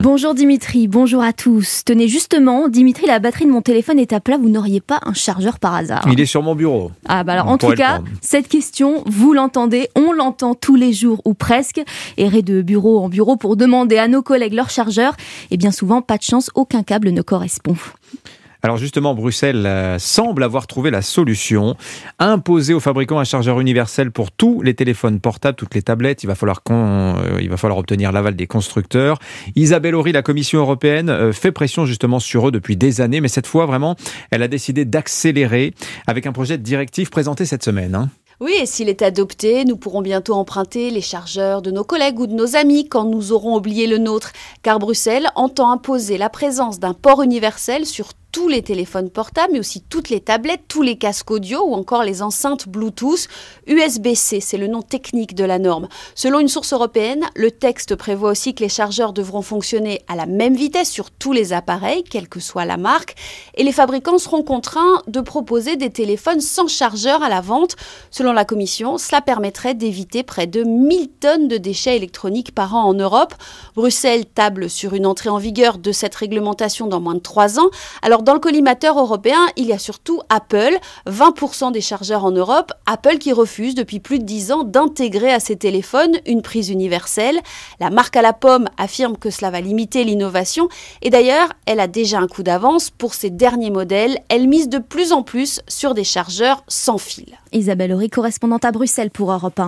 Bonjour Dimitri, bonjour à tous. Tenez justement, Dimitri, la batterie de mon téléphone est à plat, vous n'auriez pas un chargeur par hasard? Il est sur mon bureau. Alors en tout cas, cette question, vous l'entendez, on l'entend tous les jours ou presque. Errer de bureau en bureau pour demander à nos collègues leur chargeur, et bien souvent, pas de chance, aucun câble ne correspond. Alors justement, Bruxelles semble avoir trouvé la solution. Imposer aux fabricants un chargeur universel pour tous les téléphones portables, toutes les tablettes. Il va falloir obtenir l'aval des constructeurs. Isabelle Horry, la Commission européenne, fait pression justement sur eux depuis des années. Mais cette fois, vraiment, elle a décidé d'accélérer avec un projet de directive présenté cette semaine. Oui, et s'il est adopté, nous pourrons bientôt emprunter les chargeurs de nos collègues ou de nos amis quand nous aurons oublié le nôtre. Car Bruxelles entend imposer la présence d'un port universel sur tous les téléphones portables, mais aussi toutes les tablettes, tous les casques audio ou encore les enceintes Bluetooth. USB-C, c'est le nom technique de la norme. Selon une source européenne, le texte prévoit aussi que les chargeurs devront fonctionner à la même vitesse sur tous les appareils, quelle que soit la marque, et les fabricants seront contraints de proposer des téléphones sans chargeur à la vente. Selon la Commission, cela permettrait d'éviter près de 1000 tonnes de déchets électroniques par an en Europe. Bruxelles table sur une entrée en vigueur de cette réglementation dans moins de 3 ans. Alors, dans le collimateur européen, il y a surtout Apple, 20% des chargeurs en Europe. Apple qui refuse depuis plus de 10 ans d'intégrer à ses téléphones une prise universelle. La marque à la pomme affirme que cela va limiter l'innovation. Et d'ailleurs, elle a déjà un coup d'avance. Pour ses derniers modèles, elle mise de plus en plus sur des chargeurs sans fil. Isabelle Horry, correspondante à Bruxelles pour Europe 1.